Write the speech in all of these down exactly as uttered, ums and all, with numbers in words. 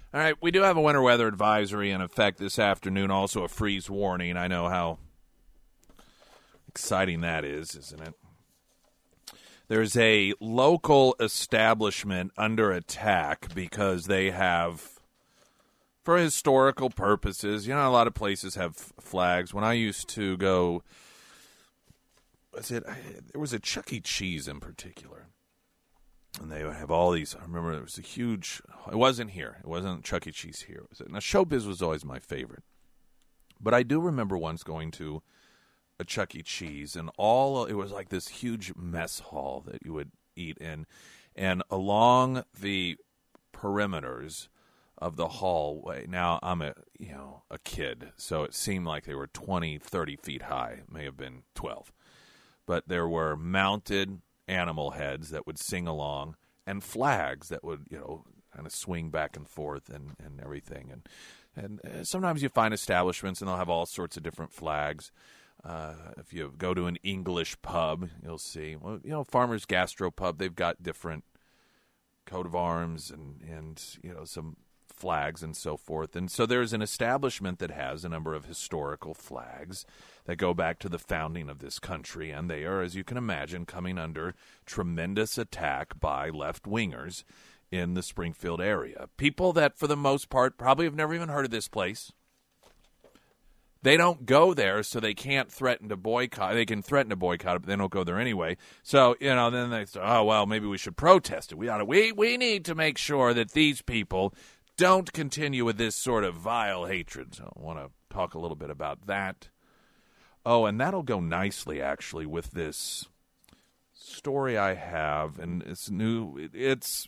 All right, we do have a winter weather advisory in effect this afternoon, also a freeze warning. I know how exciting that is, isn't it? There's a local establishment under attack because they have, for historical purposes, you know, a lot of places have flags. When I used to go, was it, there was a Chuck E. Cheese in particular. And they have all these. I remember there was a huge. It wasn't here. It wasn't Chuck E. Cheese here. It was, now, Showbiz was always my favorite, but I do remember once going to a Chuck E. Cheese, and all it was like this huge mess hall that you would eat in, and along the perimeters of the hallway. Now I'm a you know a kid, so it seemed like they were twenty, thirty feet high. It may have been twelve, but there were mounted animal heads that would sing along, and flags that would, you know, kind of swing back and forth and, and everything. And and uh, sometimes you find establishments and they'll have all sorts of different flags. Uh, if you go to an English pub, you'll see, well, you know, Farmer's Gastro Pub, they've got different coat of arms and, and, you know, some flags and so forth. And so there's an establishment that has a number of historical flags that go back to the founding of this country, and they are, as you can imagine, coming under tremendous attack by left-wingers in the Springfield area. People that, for the most part, probably have never even heard of this place. They don't go there, so they can't threaten to boycott. They can threaten to boycott it, but they don't go there anyway. So, you know, then they say, oh, well, maybe we should protest it. We ought to, we, we need to make sure that these people don't continue with this sort of vile hatred. So I want to talk a little bit about that. Oh, and that'll go nicely, actually, with this story I have. And it's new. It's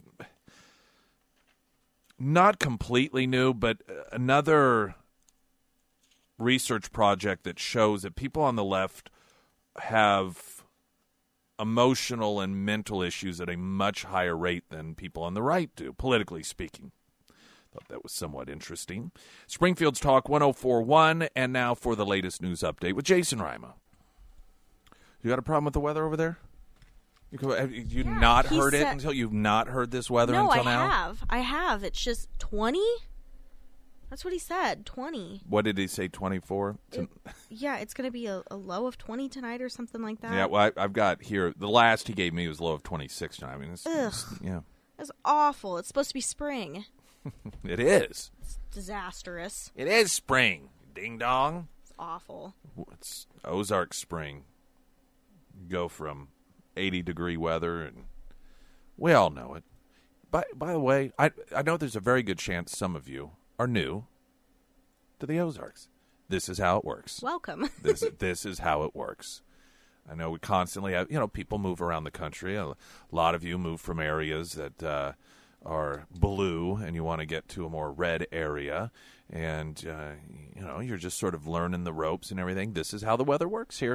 not completely new, but another research project that shows that people on the left have emotional and mental issues at a much higher rate than people on the right do, politically speaking. Thought that was somewhat interesting. Springfield's Talk one oh four point one, and now for the latest news update with Jason Rima. You got a problem with the weather over there? You, have you yeah, not heard said, it until you've not heard this weather no, until I now? No, I have. I have. It's just twenty. That's what he said, twenty. What did he say, twenty-four? It, yeah, it's going to be a, a low of twenty tonight or something like that. Yeah, well, I, I've got here, the last he gave me was low of twenty-six tonight. I mean, it's, Ugh. It's, yeah. That's awful. It's supposed to be spring. It is. It's disastrous. It is spring. Ding dong. It's awful. It's Ozark spring. You go from eighty degree weather, and we all know it. By by the way, I I know there's a very good chance some of you are new to the Ozarks. This is how it works. Welcome. this this is how it works. I know we constantly have, you know, people move around the country. A lot of you move from areas that uh, are blue, and you want to get to a more red area, and uh, you know, you're just sort of learning the ropes and everything. This is how the weather works here.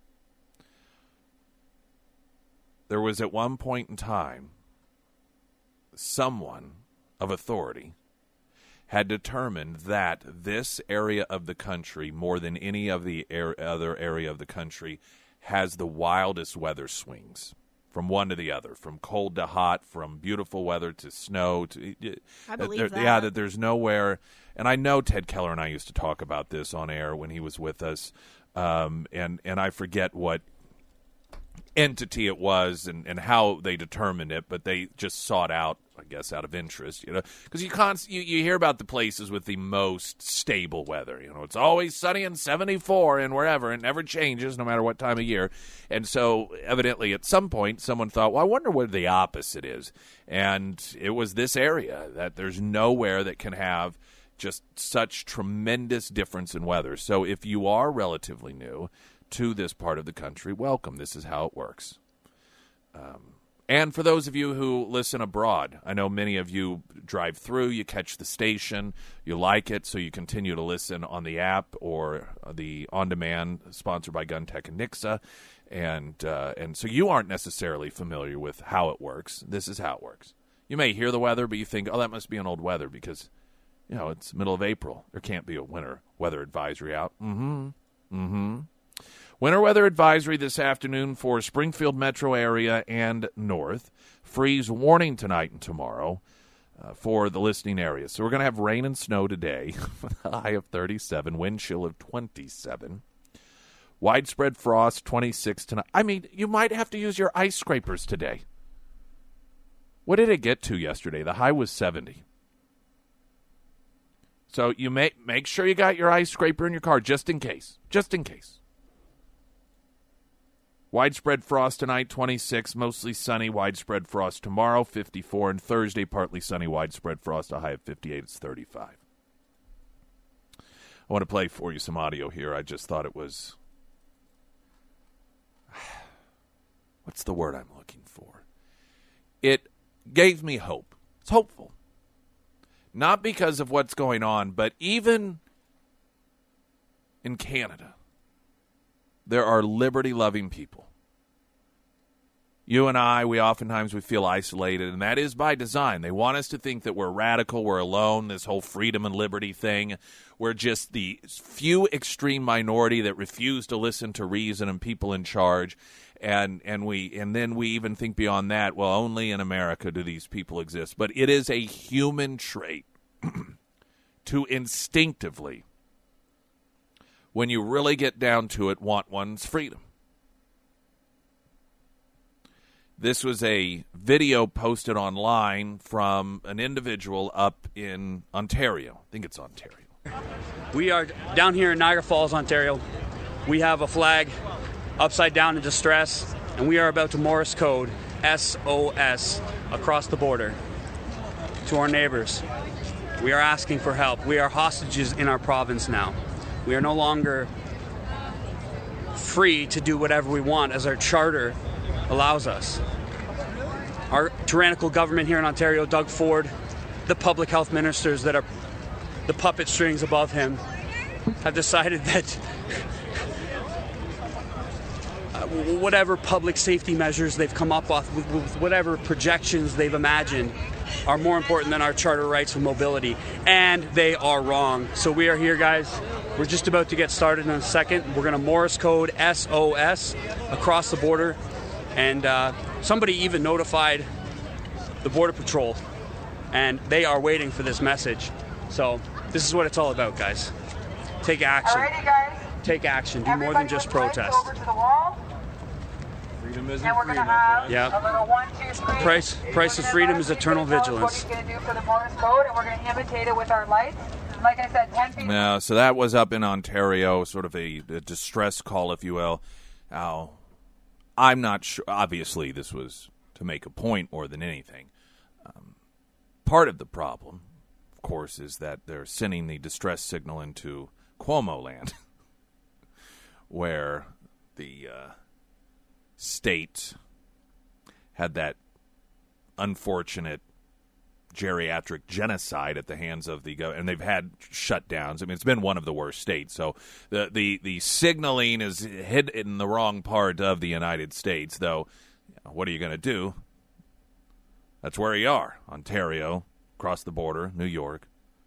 There was at one point in time someone of authority had determined that this area of the country, more than any of the air, other area of the country, has the wildest weather swings from one to the other, from cold to hot, from beautiful weather to snow. To, I believe there, that. Yeah, that there's nowhere, and I know Ted Keller and I used to talk about this on air when he was with us, um, and, and I forget what entity it was and, and how they determined it, but they just sought out, I guess, out of interest, you know, because you, const- you you hear about the places with the most stable weather. You know, it's always sunny and seventy-four and wherever, and never changes no matter what time of year. And so evidently at some point someone thought, well, I wonder what the opposite is. And it was this area, that there's nowhere that can have just such tremendous difference in weather. So if you are relatively new to this part of the country, welcome. This is how it works. Um, and for those of you who listen abroad, I know many of you drive through, you catch the station, you like it, so you continue to listen on the app or the on-demand, sponsored by GunTech and Nixa, and uh, and so you aren't necessarily familiar with how it works. This is how it works. You may hear the weather, but you think, oh, that must be an old weather because, you know, it's middle of April. There can't be a winter weather advisory out. Mm-hmm. Mm-hmm. Winter weather advisory this afternoon for Springfield metro area and north. Freeze warning tonight and tomorrow. uh, for the listening area. So we're going to have rain and snow today with a high of thirty-seven, wind chill of twenty-seven. Widespread frost, twenty-six tonight. I mean, you might have to use your ice scrapers today. What did it get to yesterday? The high was seventy. So you may make sure you got your ice scraper in your car just in case. Just in case. Widespread frost tonight, twenty-six, mostly sunny. Widespread frost tomorrow, fifty-four. And Thursday, partly sunny, widespread frost, a high of fifty-eight. It's thirty-five. I want to play for you some audio here. I just thought it was... What's the word I'm looking for? It gave me hope. It's hopeful. Not because of what's going on, but even in Canada, there are liberty-loving people. You and I, we oftentimes we feel isolated, and that is by design. They want us to think that we're radical, we're alone, this whole freedom and liberty thing. We're just the few extreme minority that refuse to listen to reason and people in charge. And and we and then we even think beyond that, well, only in America do these people exist. But it is a human trait to instinctively, when you really get down to it, want one's freedom. This was a video posted online from an individual up in Ontario. I think it's Ontario. We are down here in Niagara Falls, Ontario. We have a flag upside down in distress, and we are about to Morse code S O S across the border to our neighbors. We are asking for help. We are hostages in our province now. We are no longer free to do whatever we want as our charter allows us. Our tyrannical government here in Ontario, Doug Ford, the public health ministers that are the puppet strings above him, have decided that whatever public safety measures they've come up with, with whatever projections they've imagined, are more important than our charter rights of mobility. And they are wrong. So we are here, guys. We're just about to get started in a second. We're going to Morse code S O S across the border. And uh, somebody even notified the Border Patrol. And they are waiting for this message. So this is what it's all about, guys. Take action. Alrighty, guys. Take action. Do Everybody more than just with legs protest. Over to the wall. Freedom isn't And we're free, going to my have friend. Yeah. a little one, two, three. Price- price of freedom is eternal vigilance. What he's going to do for the Morse code, and we're going to imitate it with our lights. Like I said, ten feet. Yeah, so that was up in Ontario, sort of a, a distress call, if you will. Now, I'm not sure. Obviously, this was to make a point more than anything. Um, part of the problem, of course, is that they're sending the distress signal into Cuomo land, where the uh, state had that unfortunate geriatric genocide at the hands of the government, and they've had shutdowns. I mean, it's been one of the worst states. So the the, the signaling is hit in the wrong part of the United States, though. What are you going to do? That's where you are. Ontario, across the border, New York.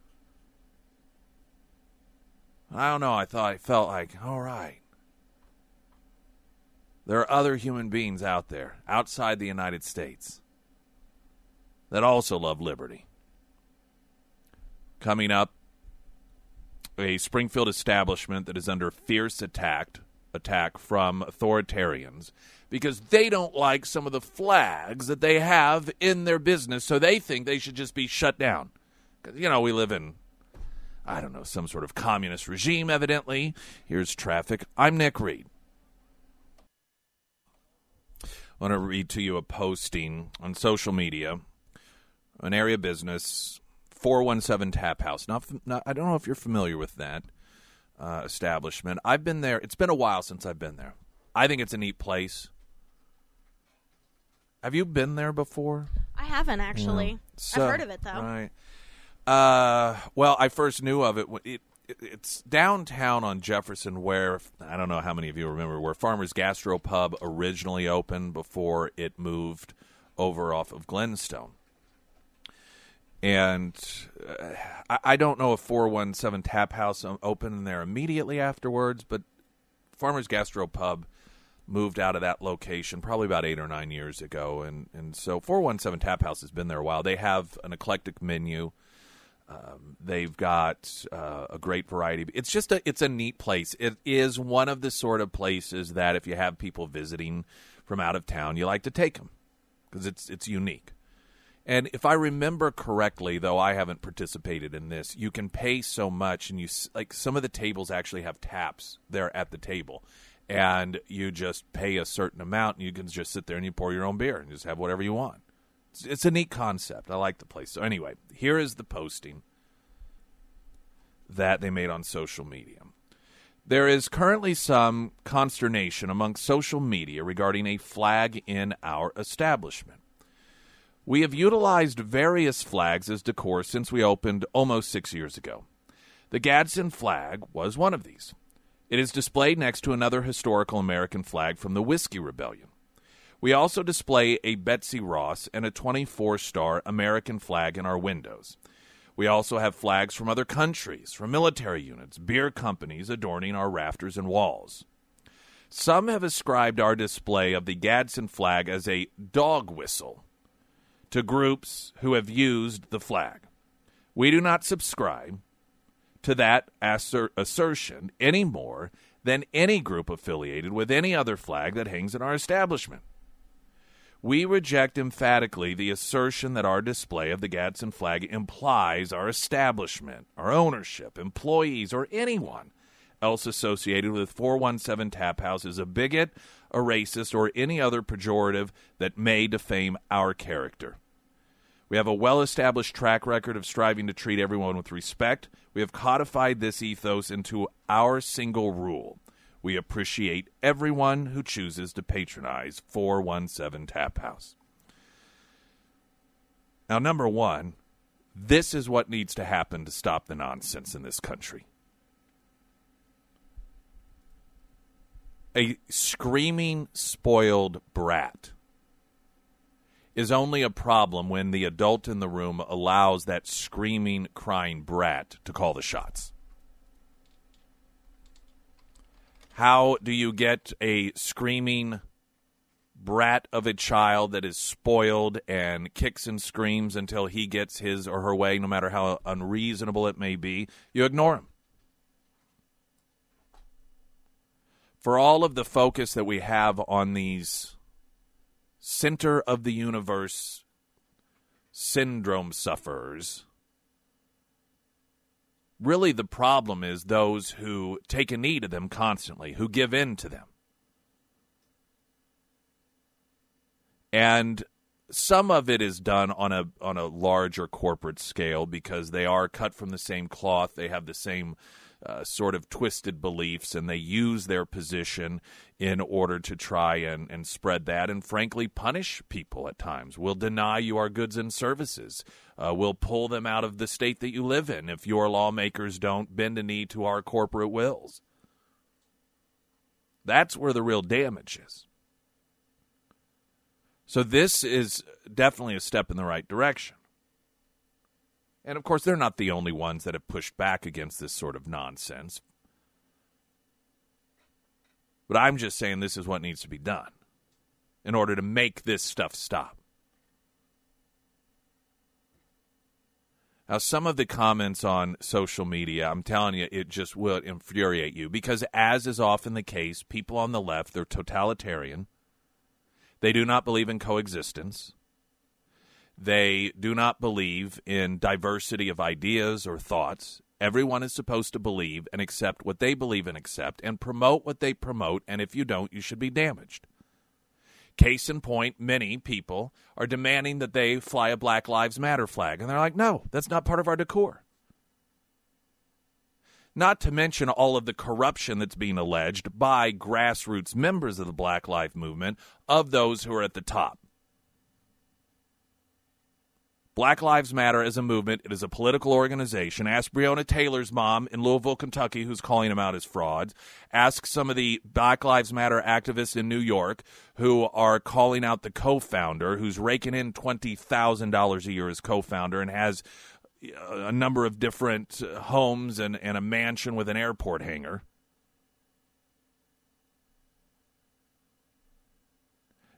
I don't know. I thought I felt like, all right. There are other human beings out there, outside the United States, that also love liberty. Coming up, a Springfield establishment that is under fierce attack, attack from authoritarians because they don't like some of the flags that they have in their business, so they think they should just be shut down. You know, we live in, I don't know, some sort of communist regime, evidently. Here's traffic. I'm Nick Reed. I want to read to you a posting on social media. An area business, four one seven Tap House. Not, not, I don't know if you're familiar with that uh, establishment. I've been there. It's been a while since I've been there. I think it's a neat place. Have you been there before? I haven't, actually. Yeah. So, I've heard of it, though. Right. Uh, well, I first knew of it, it, it. It's downtown on Jefferson where, I don't know how many of you remember, where Farmer's Gastropub originally opened before it moved over off of Glenstone. And uh, I, I don't know if four one seven Tap House opened there immediately afterwards, but Farmer's Gastropub moved out of that location probably about eight or nine years ago. And, and so four one seven Tap House has been there a while. They have an eclectic menu. Um, they've got uh, a great variety. It's just a, it's a neat place. It is one of the sort of places that if you have people visiting from out of town, you like to take them because it's, it's unique. And if I remember correctly, though I haven't participated in this, you can pay so much, and you like some of the tables actually have taps there at the table, and you just pay a certain amount, and you can just sit there and you pour your own beer and just have whatever you want. It's, it's a neat concept. I like the place. So anyway, here is the posting that they made on social media. There is currently some consternation among social media regarding a flag in our establishment. We have utilized various flags as decor since we opened almost six years ago. The Gadsden flag was one of these. It is displayed next to another historical American flag from the Whiskey Rebellion. We also display a Betsy Ross and a twenty-four star American flag in our windows. We also have flags from other countries, from military units, beer companies adorning our rafters and walls. Some have ascribed our display of the Gadsden flag as a dog whistle to groups who have used the flag. We do not subscribe to that assert- assertion any more than any group affiliated with any other flag that hangs in our establishment. We reject emphatically the assertion that our display of the Gadsden flag implies our establishment, our ownership, employees, or anyone else associated with four one seven Tap House is a bigot, a racist, or any other pejorative that may defame our character. We have a well-established track record of striving to treat everyone with respect. We have codified this ethos into our single rule. We appreciate everyone who chooses to patronize four one seven Tap House. Now, number one, this is what needs to happen to stop the nonsense in this country. A screaming, spoiled brat is only a problem when the adult in the room allows that screaming, crying brat to call the shots. How do you get a screaming brat of a child that is spoiled and kicks and screams until he gets his or her way, no matter how unreasonable it may be? You ignore him. For all of the focus that we have on these center of the universe syndrome sufferers, really the problem is those who take a knee to them constantly, who give in to them. And some of it is done on a on a larger corporate scale because they are cut from the same cloth, they have the same Uh, sort of twisted beliefs, and they use their position in order to try and, and spread that and, frankly, punish people at times. We'll deny you our goods and services. Uh, we'll pull them out of the state that you live in if your lawmakers don't bend a knee to our corporate wills. That's where the real damage is. So this is definitely a step in the right direction. And, of course, they're not the only ones that have pushed back against this sort of nonsense. But I'm just saying this is what needs to be done in order to make this stuff stop. Now, some of the comments on social media, I'm telling you, it just will infuriate you. Because as is often the case, people on the left, they're totalitarian. They do not believe in coexistence. They do not believe in diversity of ideas or thoughts. Everyone is supposed to believe and accept what they believe and accept and promote what they promote, and if you don't, you should be damaged. Case in point, many people are demanding that they fly a Black Lives Matter flag, and they're like, no, that's not part of our decor. Not to mention all of the corruption that's being alleged by grassroots members of the Black Lives Movement of those who are at the top. Black Lives Matter is a movement. It is a political organization. Ask Breonna Taylor's mom in Louisville, Kentucky, who's calling them out as frauds. Ask some of the Black Lives Matter activists in New York who are calling out the co-founder, who's raking in twenty thousand dollars a year as co-founder and has a number of different homes and, and a mansion with an airport hangar.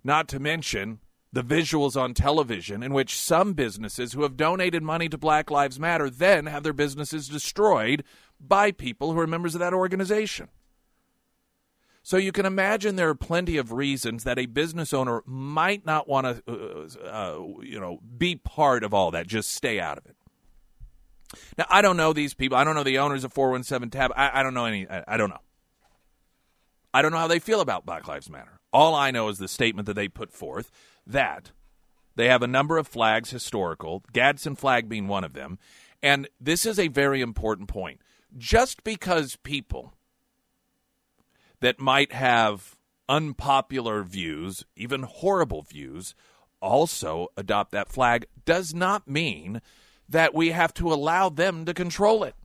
Not to mention the visuals on television in which some businesses who have donated money to Black Lives Matter then have their businesses destroyed by people who are members of that organization. So you can imagine there are plenty of reasons that a business owner might not want to, uh, uh, you know, be part of all that. Just stay out of it. Now, I don't know these people. I don't know the owners of four one seven Tab. I, I don't know any. I, I don't know. I don't know how they feel about Black Lives Matter. All I know is the statement that they put forth that they have a number of flags historical, Gadsden flag being one of them. And this is a very important point. Just because people that might have unpopular views, even horrible views, also adopt that flag does not mean that we have to allow them to control it.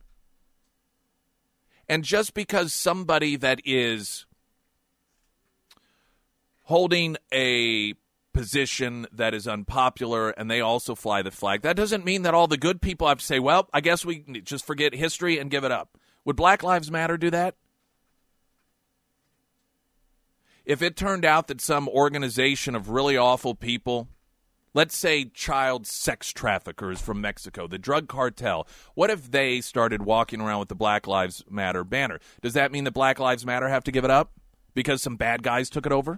And just because somebody that is holding a position that is unpopular and they also fly the flag, that doesn't mean that all the good people have to say, well, I guess we just forget history and give it up. Would Black Lives Matter do that? If it turned out that some organization of really awful people, let's say child sex traffickers from Mexico, the drug cartel, what if they started walking around with the Black Lives Matter banner? Does that mean that Black Lives Matter have to give it up because some bad guys took it over?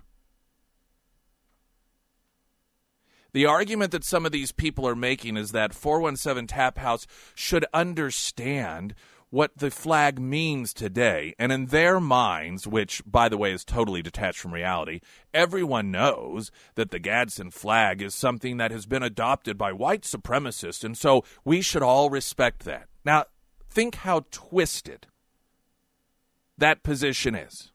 The argument that some of these people are making is that four one seven Tap House should understand what the flag means today. And in their minds, which, by the way, is totally detached from reality, everyone knows that the Gadsden flag is something that has been adopted by white supremacists, and so we should all respect that. Now, think how twisted that position is.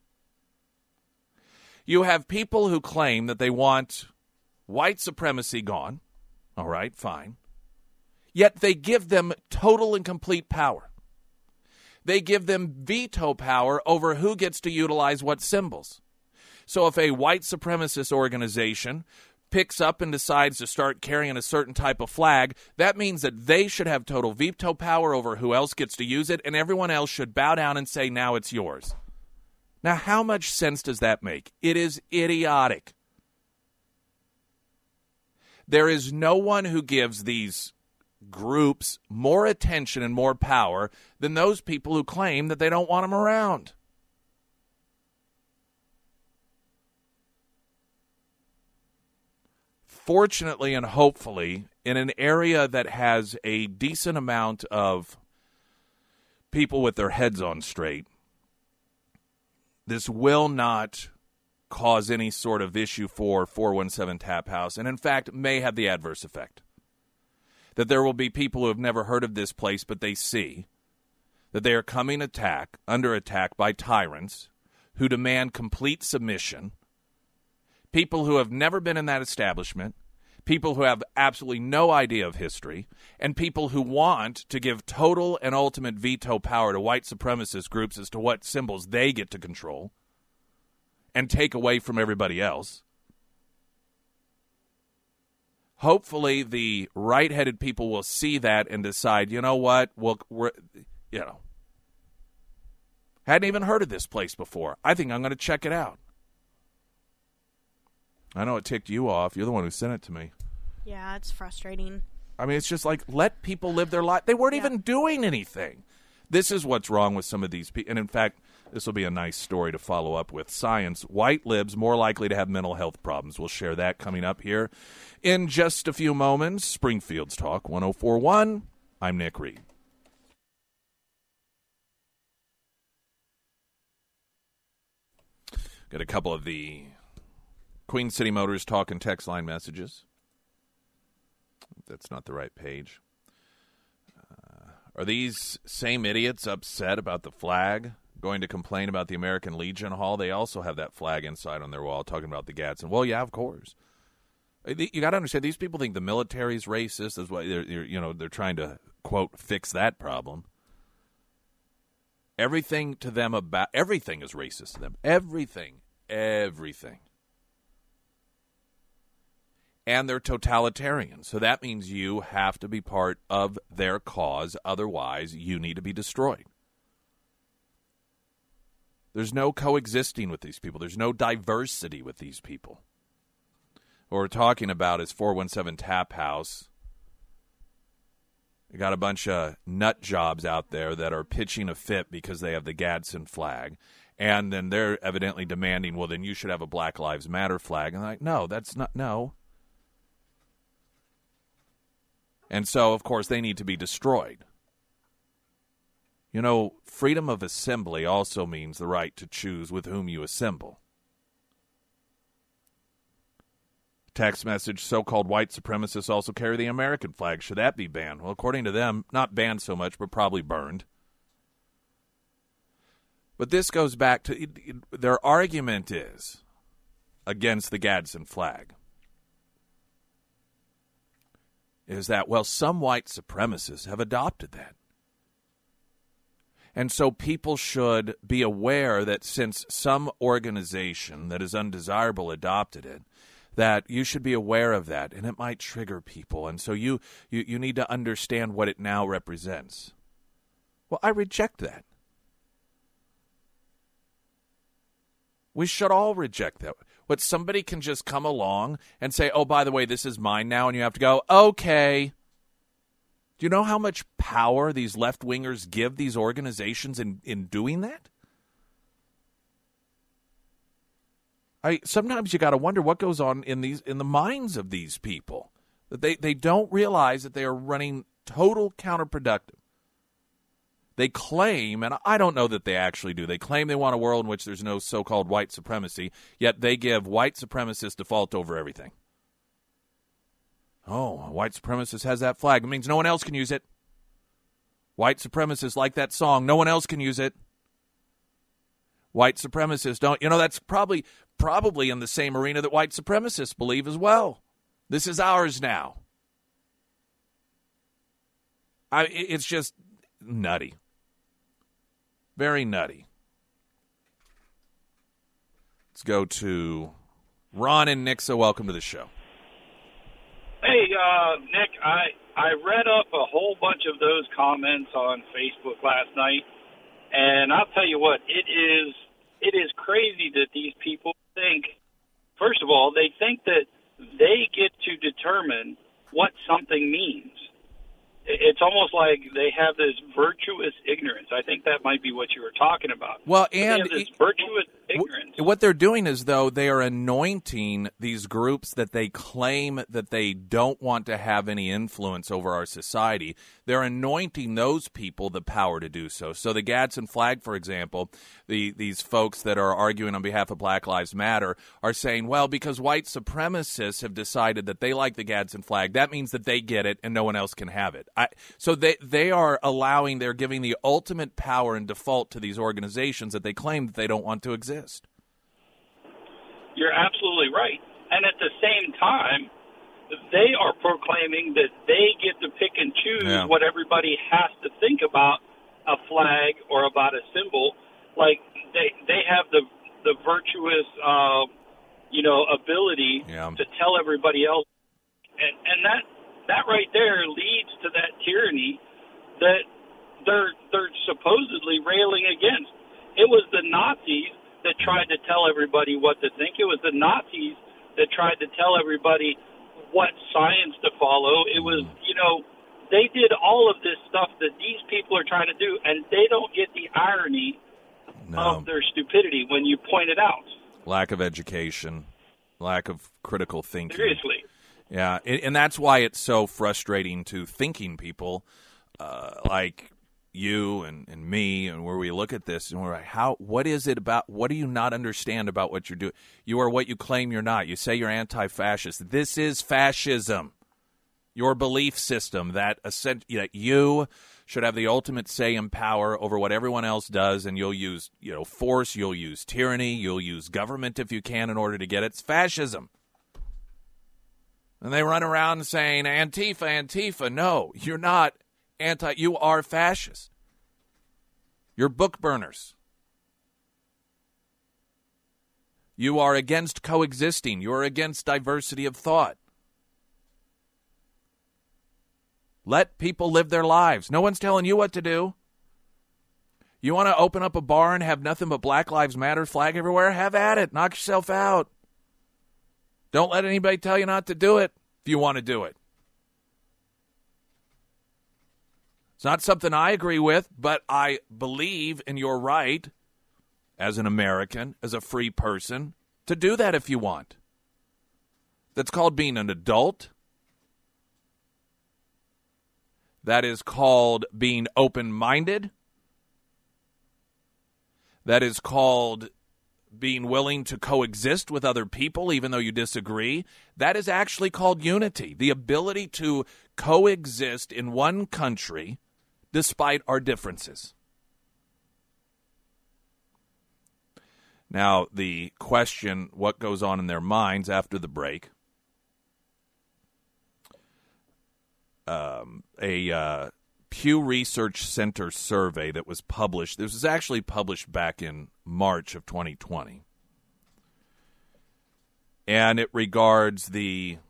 You have people who claim that they want white supremacy gone. All right, fine. Yet they give them total and complete power. They give them veto power over who gets to utilize what symbols. So if a white supremacist organization picks up and decides to start carrying a certain type of flag, that means that they should have total veto power over who else gets to use it, and everyone else should bow down and say, now it's yours. Now, how much sense does that make? It is idiotic. There is no one who gives these groups more attention and more power than those people who claim that they don't want them around. Fortunately and hopefully, in an area that has a decent amount of people with their heads on straight, this will not cause any sort of issue for four one seven Tap House, and in fact may have the adverse effect. That there will be people who have never heard of this place, but they see that they are coming attack, under attack by tyrants who demand complete submission, people who have never been in that establishment, people who have absolutely no idea of history, and people who want to give total and ultimate veto power to white supremacist groups as to what symbols they get to control and take away from everybody else. Hopefully, the right-headed people will see that and decide, you know what, well, we're, you know, hadn't even heard of this place before. I think I'm going to check it out. I know it ticked you off. You're the one who sent it to me. Yeah, it's frustrating. I mean, it's just like, let people live their life. They weren't yeah. even doing anything. This is what's wrong with some of these people. And in fact, this will be a nice story to follow up with. Science, white libs more likely to have mental health problems. We'll share that coming up here in just a few moments. Springfield's Talk one oh four point one. I'm Nick Reed. Got a couple of the Queen City Motors talk and text line messages. That's not the right page. Uh, are these same idiots upset about the flag going to complain about the American Legion Hall? They also have that flag inside on their wall talking about the Gadsden. Well, yeah, of course. You got to understand, these people think the military's racist. That's why they're, you know, they're trying to, quote, fix that problem. Everything to them about everything is racist to them. Everything, everything. And they're totalitarian. So that means you have to be part of their cause. Otherwise, you need to be destroyed. There's no coexisting with these people. There's no diversity with these people. What we're talking about is four one seven Tap House. You got a bunch of nut jobs out there that are pitching a fit because they have the Gadsden flag. And then they're evidently demanding, well, then you should have a Black Lives Matter flag. And I'm like, no, that's not, no. And so, of course, they need to be destroyed. You know, freedom of assembly also means the right to choose with whom you assemble. Text message, so-called white supremacists also carry the American flag. Should that be banned? Well, according to them, not banned so much, but probably burned. But this goes back to, it, it, their argument is against the Gadsden flag. Is that, well, some white supremacists have adopted that. And so people should be aware that since some organization that is undesirable adopted it, that you should be aware of that, and it might trigger people. And so you, you, you need to understand what it now represents. Well, I reject that. We should all reject that. But somebody can just come along and say, oh, by the way, this is mine now, and you have to go, okay. Do you know how much power these left-wingers give these organizations in, in doing that? I sometimes you got to wonder what goes on in these in the minds of these people, that they, they don't realize that they are running total counterproductive. They claim, and I don't know that they actually do, they claim they want a world in which there's no so-called white supremacy, yet they give white supremacists default over everything. Oh, a white supremacist has that flag. It means no one else can use it. White supremacists like that song. No one else can use it. White supremacists don't. You know, that's probably probably in the same arena that white supremacists believe as well. This is ours now. I, it's just nutty. Very nutty. Let's go to Ron and Nixa. Welcome to the show. Hey, uh, Nick, I, I read up a whole bunch of those comments on Facebook last night, and I'll tell you what, it is it is crazy that these people think, first of all, they think that they get to determine what something means. It's almost like they have this virtuous ignorance. I think that might be what you were talking about. Well, But and they have this virtuous ignorance. what they're doing is, though, they are anointing these groups that they claim that they don't want to have any influence over our society. They're anointing those people the power to do so. So the Gadsden flag, for example, the these folks that are arguing on behalf of Black Lives Matter are saying, well, because white supremacists have decided that they like the Gadsden flag, that means that they get it and no one else can have it. I, so they they are allowing, they're giving the ultimate power and default to these organizations that they claim that they don't want to exist. You're absolutely right. And at the same time, they are proclaiming that they get to pick and choose Yeah. what everybody has to think about a flag or about a symbol. Like they they have the the virtuous, uh, you know, ability Yeah. to tell everybody else, and and that that right there leads to that tyranny that they're they're supposedly railing against. It was the Nazis that tried to tell everybody what to think. It was the Nazis that tried to tell everybody what science to follow. It was, you know, they did all of this stuff that these people are trying to do, and they don't get the irony No. of their stupidity when you point it out. Lack of education, lack of critical thinking. Seriously. Yeah, and and that's why it's so frustrating to thinking people uh, like you and, and me, and where we look at this and we're like, how? What is it about? What do you not understand about what you're doing? You are what you claim you're not. You say you're anti-fascist. This is fascism. Your belief system that that you should have the ultimate say and power over what everyone else does, and you'll use you know force, you'll use tyranny, you'll use government if you can in order to get it. It's fascism. And they run around saying, Antifa, Antifa. No, you're not anti. You are fascist. You're book burners. You are against coexisting. You are against diversity of thought. Let people live their lives. No one's telling you what to do. You want to open up a bar and have nothing but Black Lives Matter flag everywhere? Have at it. Knock yourself out. Don't let anybody tell you not to do it if you want to do it. It's not something I agree with, but I believe in your right as an American, as a free person, to do that if you want. That's called being an adult. That is called being open-minded. That is called being willing to coexist with other people even though you disagree. That is actually called unity, the ability to coexist in one country despite our differences. Now, the question, what goes on in their minds after the break, um, a uh, Pew Research Center survey that was published, this was actually published back in March of twenty twenty, and it regards the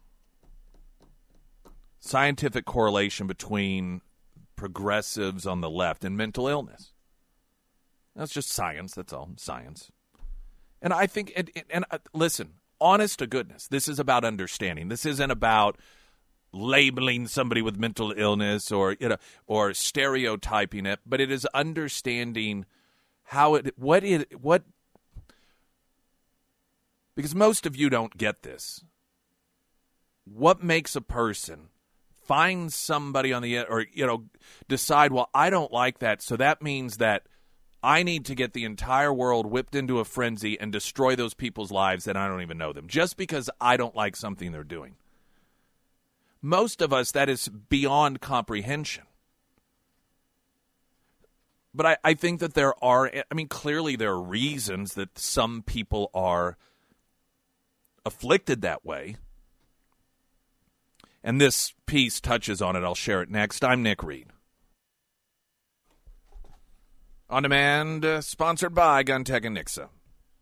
scientific correlation between progressives on the left and mental illness. That's just science, that's all, science. And I think, and, and uh, listen, honest to goodness, this is about understanding. This isn't about labeling somebody with mental illness or, you know, or stereotyping it, but it is understanding how it, what it, what, because most of you don't get this. What makes a person find somebody on the, or, you know, decide, well, I don't like that, so that means that I need to get the entire world whipped into a frenzy and destroy those people's lives and I don't even know them, just because I don't like something they're doing. Most of us, that is beyond comprehension. But I, I think that there are, I mean, clearly there are reasons that some people are afflicted that way. And this piece touches on it. I'll share it next. I'm Nick Reed. On Demand, uh, sponsored by GunTech and Nixa.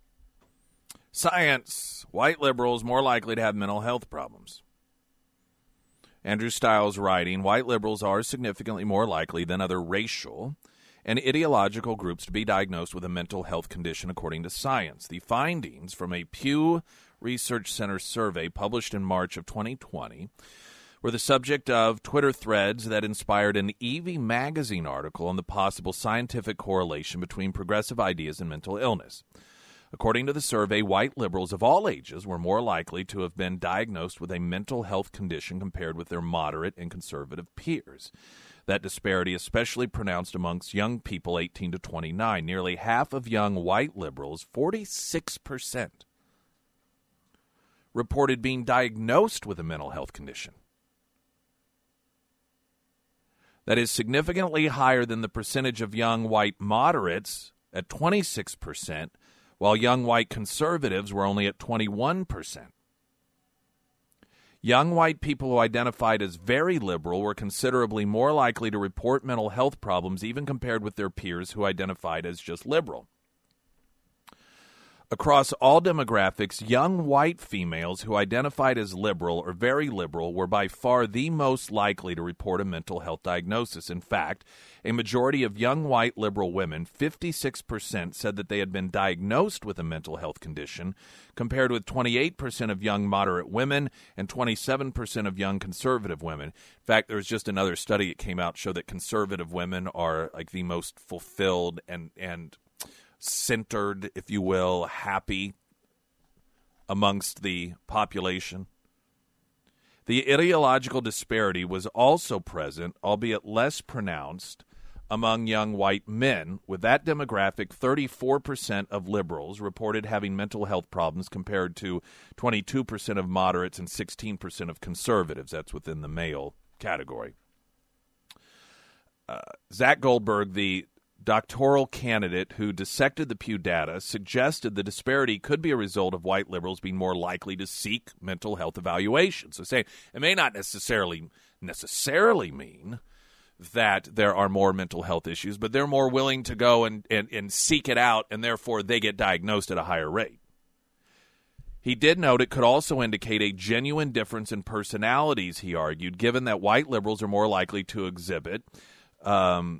Science. White liberals more likely to have mental health problems. Andrew Stiles writing, white liberals are significantly more likely than other racial and ideological groups to be diagnosed with a mental health condition according to science. The findings from a Pew Research Center survey published in March of twenty twenty were the subject of Twitter threads that inspired an Evie magazine article on the possible scientific correlation between progressive ideas and mental illness. According to the survey, white liberals of all ages were more likely to have been diagnosed with a mental health condition compared with their moderate and conservative peers. That disparity especially pronounced amongst young people eighteen to twenty-nine. Nearly half of young white liberals, forty-six percent, reported being diagnosed with a mental health condition. That is significantly higher than the percentage of young white moderates at twenty-six percent, while young white conservatives were only at twenty-one percent. Young white people who identified as very liberal were considerably more likely to report mental health problems even compared with their peers who identified as just liberal. Across all demographics, young white females who identified as liberal or very liberal were by far the most likely to report a mental health diagnosis. In fact, a majority of young white liberal women, fifty-six percent, said that they had been diagnosed with a mental health condition, compared with twenty-eight percent of young moderate women and twenty-seven percent of young conservative women. In fact, there was just another study that came out showed that conservative women are like the most fulfilled and and centered, if you will, happy amongst the population. The ideological disparity was also present, albeit less pronounced, among young white men. With that demographic, thirty-four percent of liberals reported having mental health problems compared to twenty-two percent of moderates and sixteen percent of conservatives. That's within the male category. Uh, Zach Goldberg, the doctoral candidate who dissected the Pew data, suggested the disparity could be a result of white liberals being more likely to seek mental health evaluations. So saying it may not necessarily necessarily mean that there are more mental health issues, but they're more willing to go and, and, and seek it out, and therefore they get diagnosed at a higher rate. He did note it could also indicate a genuine difference in personalities, he argued, given that white liberals are more likely to exhibit um,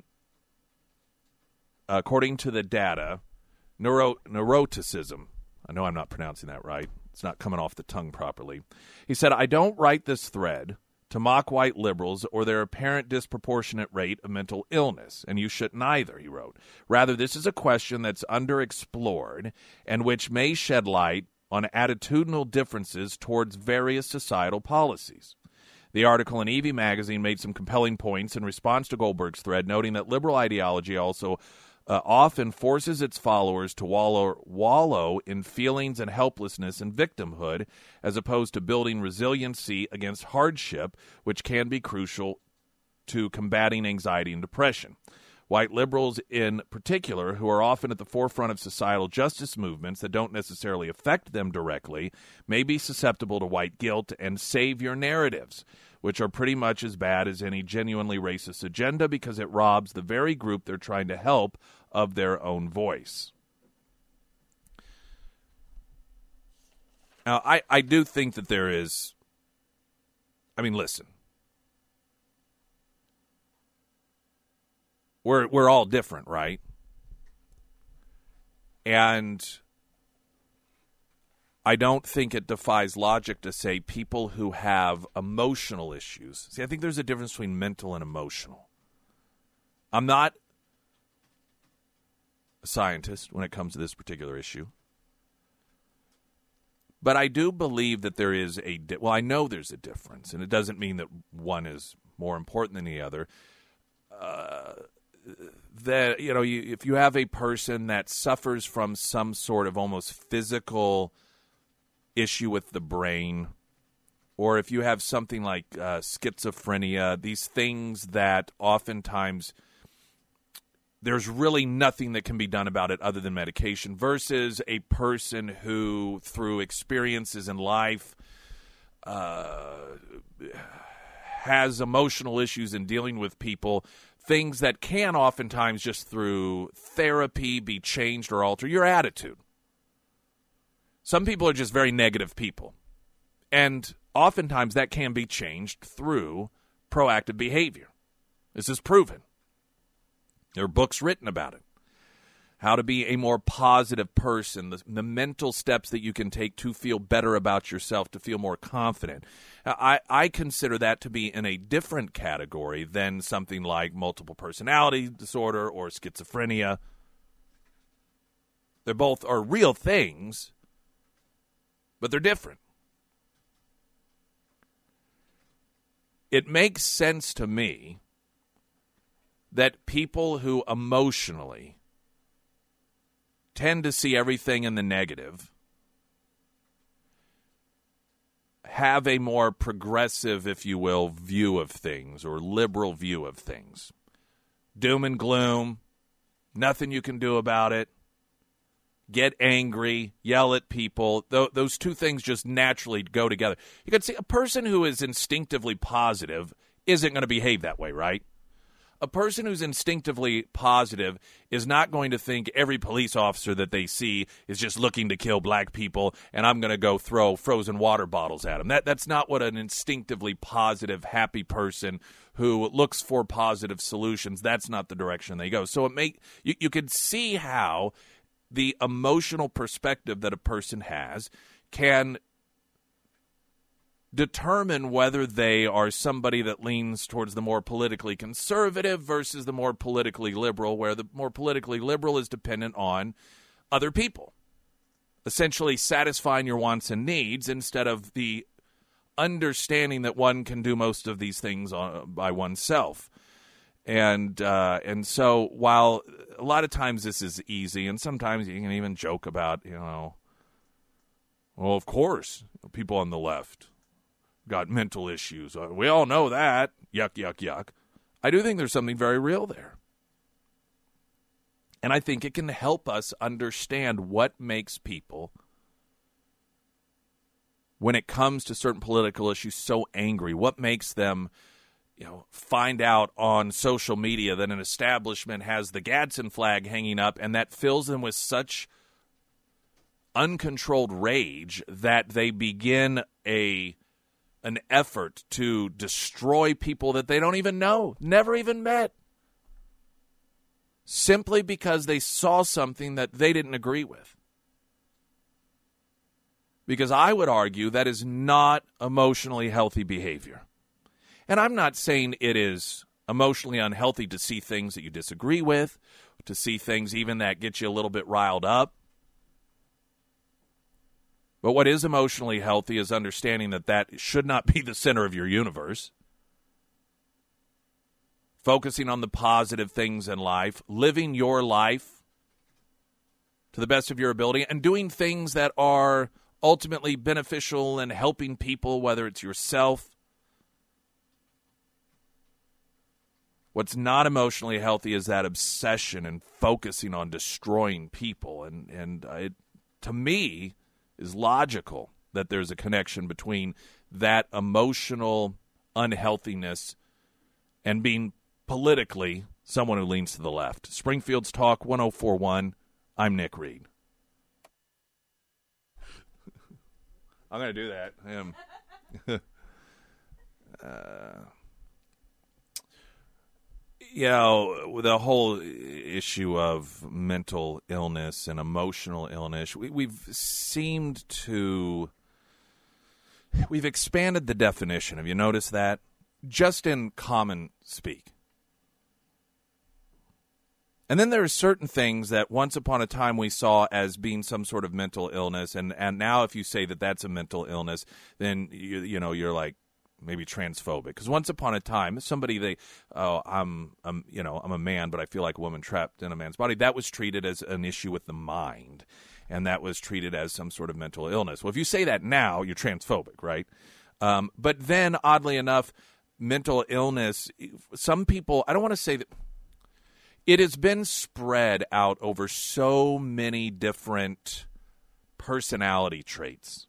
according to the data, neuro- neuroticism. I know I'm not pronouncing that right. It's not coming off the tongue properly. He said, I don't write this thread to mock white liberals or their apparent disproportionate rate of mental illness, and you shouldn't either, he wrote. Rather, this is a question that's underexplored and which may shed light on attitudinal differences towards various societal policies. The article in Evie magazine made some compelling points in response to Goldberg's thread, noting that liberal ideology also uh, often forces its followers to wallow, wallow in feelings and helplessness and victimhood, as opposed to building resiliency against hardship, which can be crucial to combating anxiety and depression. White liberals in particular, who are often at the forefront of societal justice movements that don't necessarily affect them directly, may be susceptible to white guilt and savior narratives, which are pretty much as bad as any genuinely racist agenda because it robs the very group they're trying to help of their own voice. Now, I, I do think that there is, I mean, listen. We're we're all different, right? And I don't think it defies logic to say people who have emotional issues. See, I think there's a difference between mental and emotional. I'm not a scientist when it comes to this particular issue. But I do believe that there is a di- well, I know there's a difference, and it doesn't mean that one is more important than the other. Uh That, you know, you, if you have a person that suffers from some sort of almost physical issue with the brain, or if you have something like uh, schizophrenia, these things that oftentimes there's really nothing that can be done about it other than medication, versus a person who, through experiences in life, uh, has emotional issues in dealing with people, things that can oftentimes just through therapy be changed or alter your attitude. Some people are just very negative people. And oftentimes that can be changed through proactive behavior. This is proven. There are books written about it. How to be a more positive person, the, the mental steps that you can take to feel better about yourself, to feel more confident. I, I consider that to be in a different category than something like multiple personality disorder or schizophrenia. They both are real things, but they're different. It makes sense to me that people who emotionally tend to see everything in the negative have a more progressive, if you will, view of things, or liberal view of things. Doom and gloom, nothing you can do about it, get angry, yell at people. Th- those two things just naturally go together. You can see a person who is instinctively positive isn't going to behave that way, right? A person who's instinctively positive is not going to think every police officer that they see is just looking to kill black people and I'm going to go throw frozen water bottles at them. That, that's not what an instinctively positive, happy person who looks for positive solutions, that's not the direction they go. So it make you, you can see how the emotional perspective that a person has can determine whether they are somebody that leans towards the more politically conservative versus the more politically liberal, where the more politically liberal is dependent on other people, essentially satisfying your wants and needs instead of the understanding that one can do most of these things on, by oneself. And uh, and so while a lot of times this is easy, and sometimes you can even joke about, you know, well, of course, people on the left got mental issues. Uh, we all know that. Yuck, yuck, yuck. I do think there's something very real there. And I think it can help us understand what makes people, when it comes to certain political issues, so angry. What makes them, you know, find out on social media that an establishment has the Gadsden flag hanging up, and that fills them with such uncontrolled rage that they begin a an effort to destroy people that they don't even know, never even met, simply because they saw something that they didn't agree with. Because I would argue that is not emotionally healthy behavior. And I'm not saying it is emotionally unhealthy to see things that you disagree with, to see things even that get you a little bit riled up. But what is emotionally healthy is understanding that that should not be the center of your universe. Focusing on the positive things in life, living your life to the best of your ability, and doing things that are ultimately beneficial and helping people, whether it's yourself. What's not emotionally healthy is that obsession and focusing on destroying people. And, and it, to me, is logical that there's a connection between that emotional unhealthiness and being politically someone who leans to the left. Springfield's Talk one oh four point one. I'm Nick Reed. I'm going to do that. I am. uh, you know, the whole issue of mental illness and emotional illness, we, we've seemed to, we've expanded the definition. Have you noticed that? Just in common speak. And then there are certain things that once upon a time we saw as being some sort of mental illness, and, and now if you say that that's a mental illness, then you you know you're like maybe transphobic. Because once upon a time, somebody they oh I'm I'm you know I'm a man, but I feel like a woman trapped in a man's body. That was treated as an issue with the mind, and that was treated as some sort of mental illness. Well, if you say that now, you're transphobic, right? Um, but then, oddly enough, mental illness. Some people, I don't want to say that. It has been spread out over so many different personality traits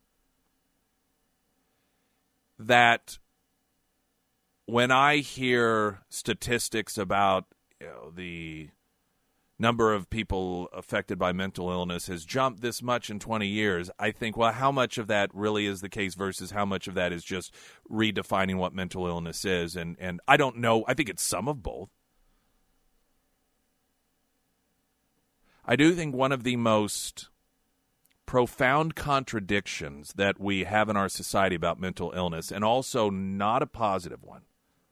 that when I hear statistics about, you know, the number of people affected by mental illness has jumped this much in twenty years, I think, well, how much of that really is the case versus how much of that is just redefining what mental illness is? And, and I don't know. I think it's some of both. I do think one of the most profound contradictions that we have in our society about mental illness, and also not a positive one,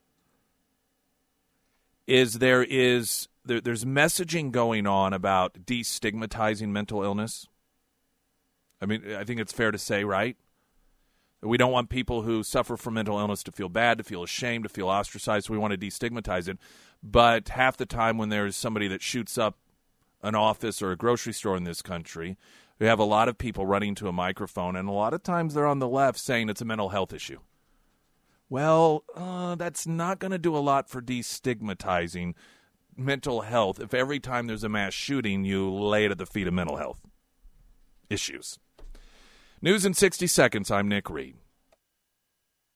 is there is there, there's messaging going on about destigmatizing mental illness. I mean, I think it's fair to say, right? We don't want people who suffer from mental illness to feel bad, to feel ashamed, to feel ostracized. So we want to destigmatize it. But half the time when there's somebody that shoots up an office or a grocery store in this country, we have a lot of people running to a microphone, and a lot of times they're on the left saying it's a mental health issue. Well, uh, that's not going to do a lot for destigmatizing mental health if every time there's a mass shooting, you lay it at the feet of mental health issues. News in sixty seconds. I'm Nick Reed.